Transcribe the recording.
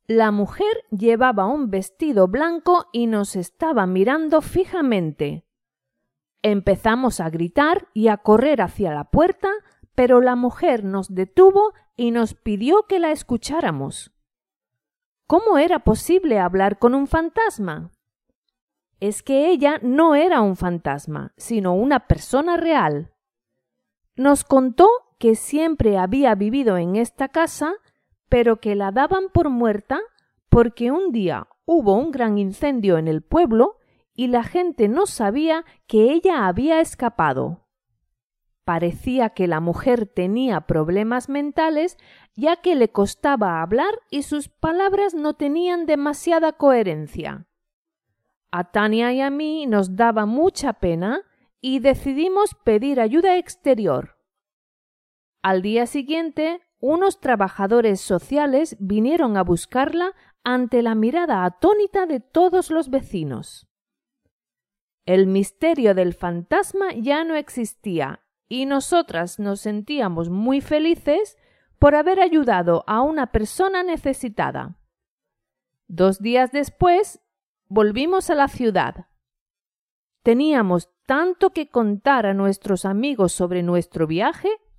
La mujer llevaba un vestido blanco y nos estaba mirando fijamente. Empezamos a gritar y a correr hacia la puerta, pero la mujer nos detuvo y nos pidió que la escucháramos. ¿Cómo era posible hablar con un fantasma? Es que ella no era un fantasma, sino una persona real. Nos contó que siempre había vivido en esta casa, pero que la daban por muerta porque un día hubo un gran incendio en el pueblo y la gente no sabía que ella había escapado. Parecía que la mujer tenía problemas mentales, ya que le costaba hablar y sus palabras no tenían demasiada coherencia. A Tania y a mí nos daba mucha pena y decidimos pedir ayuda exterior. Al día siguiente, unos trabajadores sociales vinieron a buscarla ante la mirada atónita de todos los vecinos. El misterio del fantasma ya no existía y nosotras nos sentíamos muy felices por haber ayudado a una persona necesitada. 2 días después, volvimos a la ciudad. Teníamos tanto que contar a nuestros amigos sobre nuestro viaje